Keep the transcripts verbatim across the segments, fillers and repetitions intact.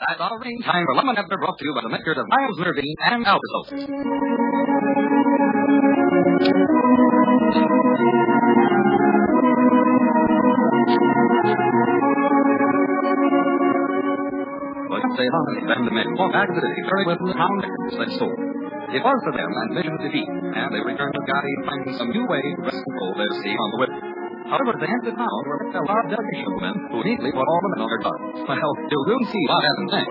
That's all rain time for Lemon Nectar, brought to you by the makers of Miles Nervine and Alka-Seltzer. Well, you say on and the men walked back to the city, very well from the town records that sold. It was for them an vision of defeat, and they returned to Gotti finding some new way to rest and hold their sea on the whip. However, they entered town where a large delegation of men who neatly put all the men on their guard. Well, you'll soon see what happened next.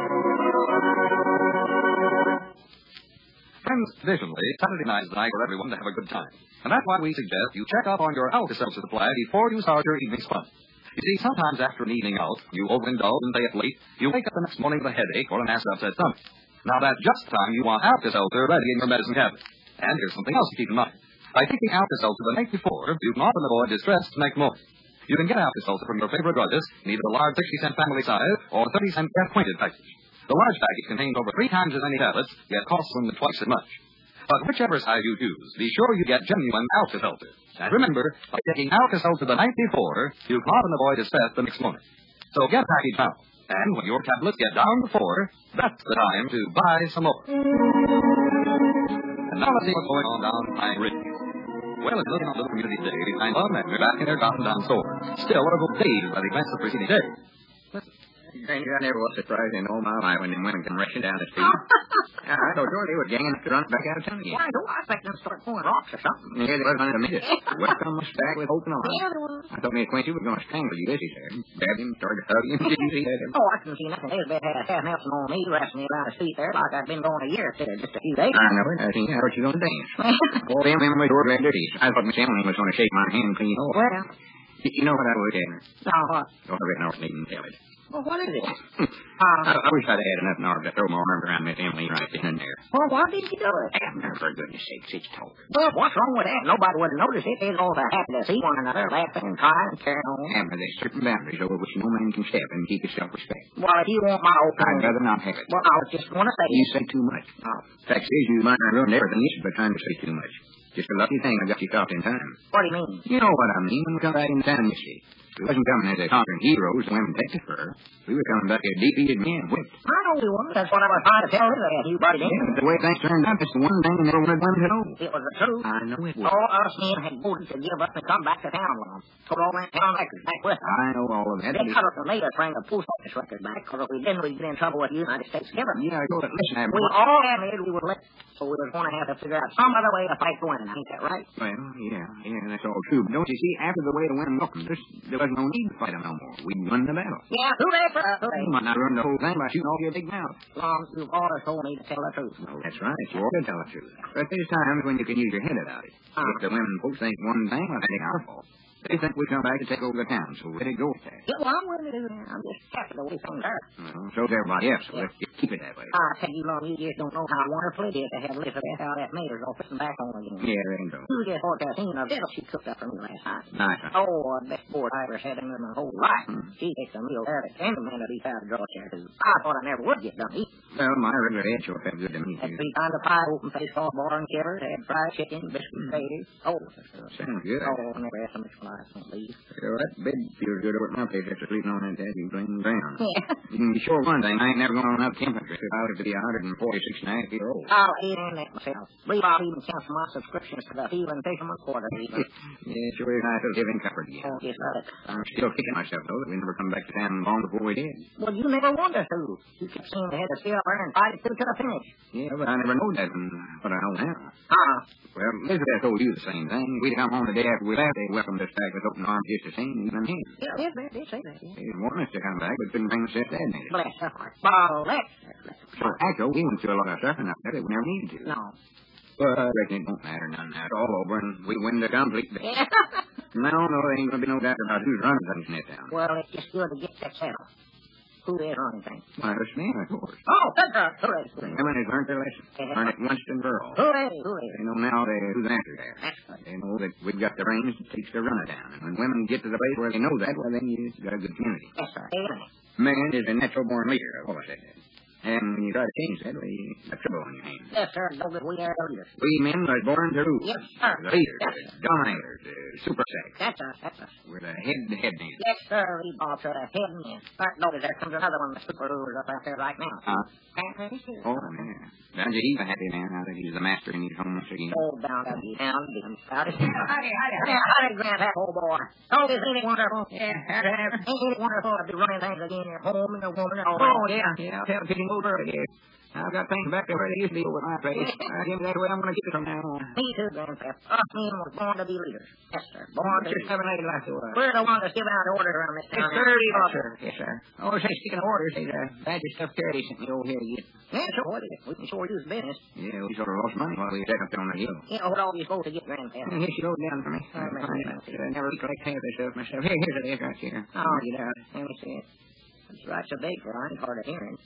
Friends, traditionally, Saturday night is a night for everyone to have a good time. And that's why we suggest you check up on your Alka-Seltzer supply before you start your evening's fun. You see, sometimes after an evening out, you overindulge and stay up late, you wake up the next morning with a headache or an acid upset stomach. Now, that's just the time you want Alka-Seltzer ready in your medicine cabinet. And here's something else to keep in mind. By taking Alka-Seltzer the night before, you can often avoid distress the next morning. You can get Alka-Seltzer from your favorite druggist in either the large sixty cent family size or thirty cent gas-pointed package. The large package contains over three times as many tablets, yet costs them twice as much. But whichever size you choose, be sure you get genuine Alka-Seltzer. And remember, by taking Alka-Seltzer the night before, you can often avoid distress the next morning. So get a package now. And when your tablets get down to four, that's the time to buy some more. And now let's see what's going on down Pine Ridge. Well, it's looking on Little Community Day, we find all men are back in their downtown store. Still, a little dazed by the events of the preceding day. Stranger, I never was surprised in all my life when them women come rushing down the street. Yeah, I thought they were ganging to run back out of town again. Why, do I think they'll start throwing rocks or something? Yeah, they was under the midget. Welcome us back with open arms. Yeah, there was. I thought me and Quincy was going to strangle you, this he said. Grabbed him, started to hug him. Did you see that? Oh, I couldn't see nothing. Elizabeth had a half Nelson on me, wrestling me around the street there like I'd been going a year instead of just a few days. I know it. I seen how you going to dance. All them women was sure glad dirty. I thought Miss Emily was going to shake my hand clean off. Well, You know what I would, Edna? now what? Don't have it in our sneak and tell it. Well, what is it? I, I wish I'd had enough nerve to throw my arms around Miss Emily right then and there. Well, why didn't you do it? Abner, for goodness sake, it's talk. Well, what's wrong with that? Nobody would have noticed it. They'd all be happy to see one another, laughing and crying and carrying on. Abner, there's certain boundaries over which no man can step and keep his self-respect. Well, if you want my opinion... I'd rather not have it. Well, I was just going to say... You say too much. Oh. Fact is, you might have ruined everything you by trying to say too much. Just a lucky thing I got you stopped in time. What do you mean? You know what I mean. When we come back in time, you see. We wasn't coming as a conquering heroes the women take it for. We were coming back as defeated men whipped. I know we were. That's what I was trying to tell her. That you brought it in. Yeah, but the way things turned out, that's the one thing I never wanted women to know. It was the truth. I know it was. All us men had voted to give up and come back to town with them. Put all that town records back with them. I know all of that. They cut us and made us bring the post office record back, because if we didn't, we'd get in trouble with the United States government. Yeah, I know that. Listen, Abner. We all admitted we were let, so we were going to have to figure out some other way to fight the women. Ain't that right? Well, yeah, yeah, that's all true. But don't you see, after the way the women welcomed us, there wasn't no need to fight them no more. We won the battle. Yeah, hooray for us, hooray. You might not run the whole thing by shooting off your big mouth. As long as you've always told me to tell the truth. Well, that's right. You ought to tell the truth. But there's times when you can use your head about it. Uh. If the women folks think one thing, well, that ain't our fault. They think we come back to take over the town, so let it go with that. Yeah, well, I'm willing to do that. I'm just happy the way things are. Well, so's everybody else, so let's just keep it that way. I tell you, Lord, you just don't know how wonderful it is to have Elizabeth out at Mater's office and back home again. Yeah, there you go. You just ought to have seen the dinner she cooked up for me last night. Nice. Oh, the best board I ever had in my whole life. Hmm. She makes a meal there that any man would eat out of draw chair, because I thought I never would get done eating. Well, my regular head sure felt good to me, Had too. three kinds of pie, open face, soft bar, and kivers. Had fried chicken, biscuits, potatoes. Oh, Sounds good. oh, I never had so much life, don't leave. So that bed feels good over at my place after sleeping on that daddy blame ground. Yeah. You can be sure of one thing, I ain't never going on enough temperature if I was to be one hundred forty-six and a half years old. I'll eat in that myself. Believe I'll even cancel my subscriptions to the Field and Fisherman Quarterly. Yeah, sure is nice to live in comfort again. Oh, just let it. I'm still kicking myself, though, that we never come back to town long before we did. Well, you never wanted to. You kept saying they had to stay up there and fight it through to the finish. Yeah, but I never knowed that, and what I know now. Uh-huh. Well, Elizabeth told you the same thing. We'd come home the day after we left. They welcomed us back with open arms just the same, even then. Yeah, yes, they did say that, yeah. They didn't want us to come back, but couldn't bring us up that minute. Bless her heart. Well, let's... So, actually, we went through a lot of stuff, and I said we never needed to. No. But I reckon it don't matter none now. It's all over, and we win the complete day. Yeah. No, no, there ain't going to be no doubt about who's running things in this town. Well, it's just good to get that settled. Who is running things? Why, it's me, of course. Oh, that's right. Hooray. The women has learned their lesson. Learned it once and for all. Hooray, hooray. They know now they, who's after there. That's good. They know that we've got the reins to teach the runner down. And when women get to the place where they know that, well, then you've got a good community. Yes, sir. Amen. Man is a natural-born leader. I've always said that. And when you try to change that, well, you got trouble on your hands. Yes, sir. Don't get we are leaders. We men was born to rule. Yes, sir. The leaders, Yes, the dominators, the super sex. That's us. That's us. We're the head head men. Yes, sir. We boss are the head men. Start notice there comes another one of the super rulers up out there right now. Huh? Can't really see. Oh, man. Down he's a happy man now that he's the master and he's home once again. Oh, down, down, down, down. Howdy, howdy, howdy, howdy, Grandpap, old boy. Oh, isn't it wonderful? Yeah, howdy, howdy. Ain't it wonderful to be running things again? You're home and a woman and all that. Oh, yeah, yeah. I'll tell the picking old bird here. I've got things back there where they used to be over my place. I guess that's the way I'm going to keep it from now on. Me too, Grandpap. Us men was born to be leaders. Yes, sir. Born to be Just having a lady like you. We're the ones that's giving out orders around this town. It's thirty bucks, sir. Yes, sir. Oh, say, speaking of orders, there's a badge of stuff charity sent me over here to get. Yeah, sure. What is it? We can sure use business. Yeah, we sort of lost money while we were up there on the hill. You know what all you supposed to get, Grandpap? And here she wrote it down for me. Oh, man. I never collect half this stuff myself. Here, here's it is right here. Oh, get out. let me see it. It's right so big for I ain't hard of hearing.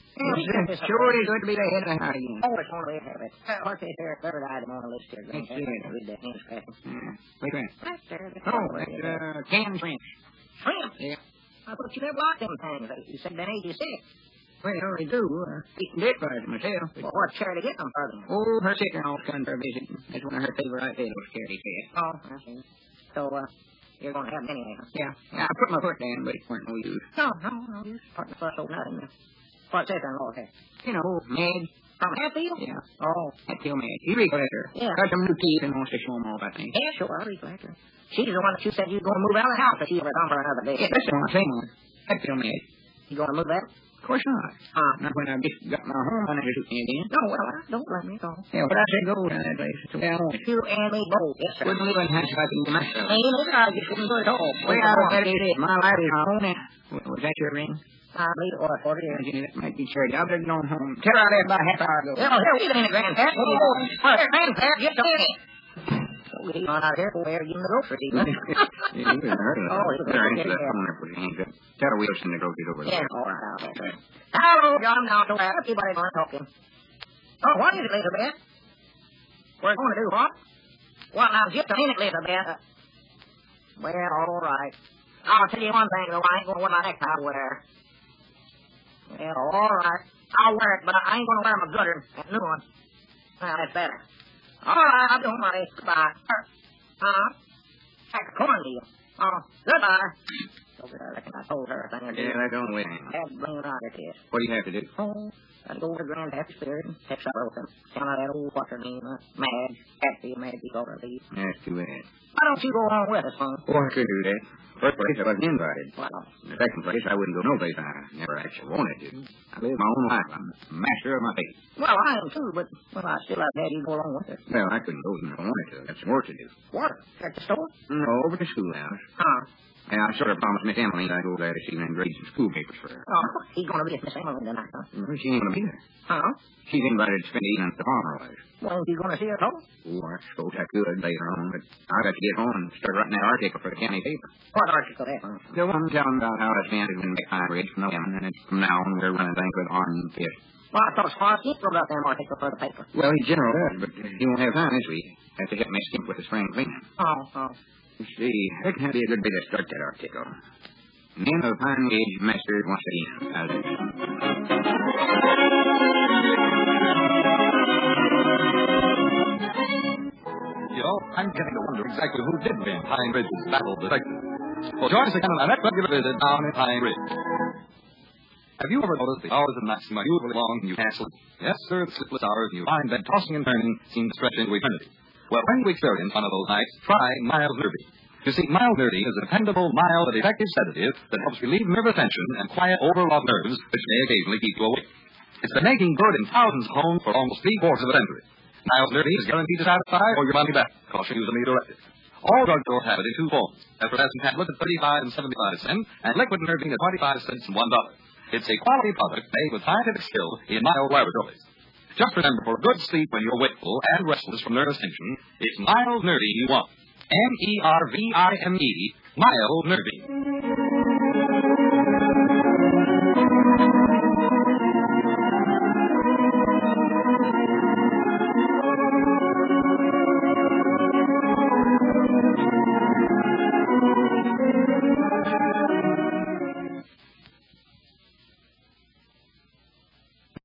It's sure is good to be the head of the house again. Oh, it's one way to have it. Uh, what's this there third item on the list here, Grandpap? Let's see it. Read that hand scratching. Yeah. Wait a minute. Right there. the Oh, top that's right there. uh, canned shrimp. Shrimp? Yeah. I thought you never liked them things. You said that age you sick. Well, I already do. Uh, eating dick fries myself. Well, what charity get them for them? Oh, her sister-in-law's coming for a visit. That's one of her favorite ideas, charity fest. Oh, I see. So, uh, you're going to have them anyway, huh? Yeah. Yeah, I put my foot down, but it weren't no use. No, no, no. You start the fuss over nothing. What's sister-in-law here? You know, Madge. From Hatfield? Yeah. Oh. Hatfield Madge. You read that her. Yeah. Got some new teeth and wants to show them all about things. Yeah, sure. I'll read that. She's the one that you said you were going to move out of the house if she ever come for another day. Yeah, that's the one, same one. Hatfield Madge. You going to move out? Of course not. Huh? Not when I've just got my home under the shooting again. No, well, I don't let me go. Yeah, but I say go down that place. That's the way I want it. You and me both. Yes, sir. Wouldn't live in the house if I could do myself. Ain't no charges. Wouldn't do it at all. Well, I don't bet it is. My life is my own. Was was that your ring? I believe it was for it. Imagine that might be charity. I better get on home. Tell her out there about a half hour ago. Yeah, here, wait a minute, Grandpap. Oh, here, Grandpap, get the minute. So he's on out here over there getting the groceries. Yeah, you wouldn't hurt her. Oh, he was Better right answer that there. phone there for your hands up. Tell her we'll send the groceries over there. Yeah, all right, I'll answer it. Hello, John, now, to that. Everybody want to talk to him. Oh, what is it, Elizabeth? We're going to do what? Well, now, just a minute, Elizabeth. Uh, well, all right. I'll tell you one thing, though. I ain't going to wear my necktie to wear. Well, all right. I'll wear it, but I ain't going to wear my gooder, that new one. Well, that's better. All right, I'll do my goodbye. Uh-huh. Like a cornmeal. Oh, goodbye. Over there, I reckon I told her a thing or two. Yeah, that's the only way. Had to bring her out of this. What do you have to do? Oh, I'd go over to Grandpappy's spirit and text her with him. Tell her that old what's her name, uh, Madge. Hatfield Madge, you called her leave. That's too bad. Why don't you go along with us, son? Oh, I could do that. First place, I wasn't invited. Well, In the second place, I wouldn't go no place I never actually wanted to. I live my own life. I'm master of my fate. well, I am too, but, well, I still have to have you go along with us. Well, I couldn't go even if I wanted to. Got some work to do. What? At the store? No, over to the schoolhouse. Huh? And I sort of promised Miss Emily I'd go there this evening and grade some school papers for her. Oh, he's going to be at Miss Emily tonight, huh? Well, she ain't going to be there. Huh? She's invited to spend the evening at the farmer was. Well, you going to see her at home? Oh, I suppose I could later on, but I've got to get home and start writing that article for the county paper. What article that? The one telling about how the stand has been made high rates from the women, and it's from now on we're running things with arm and fist. Well, I thought Squash Skip wrote out that article for the paper. Well, he general does, but he won't have time this week. Have to help me skimp with the spring cleaning. Oh, oh. You see, that can be a good way to start that article. Men of Pine Ridge mastered once again. How's it? You know, I'm getting to wonder exactly who did win Pine Ridge's battle detective. Well, join us again on our next regular visit down in Pine Ridge. Have you ever noticed the hours of maxima usually long and you can't sleep? Yes, sir, the sleepless hours and you find that tossing and turning seem to stretch into eternity. Well, when you experience one of those nights, try Mild Nerdy. You see, Mild Nerdy is a dependable, mild, and effective sedative that helps relieve nervous tension and quiet overwrought nerves, which may occasionally keep you awake. It's been making good in thousands of homes for almost three-quarters of a century. Mild Nerdy is guaranteed to satisfy or your money back. Caution usually directed. All drugstores have it in two forms. Effervescent tablet at thirty-five and seventy-five cents, and liquid nerving at twenty-five cents and one dollar. It's a quality product made with scientific skill in mild laboratories. Just remember, for good sleep when you're wakeful and restless from nervous tension, it's Mild Nerdy you want. M E R V I M E, Mild Nerdy.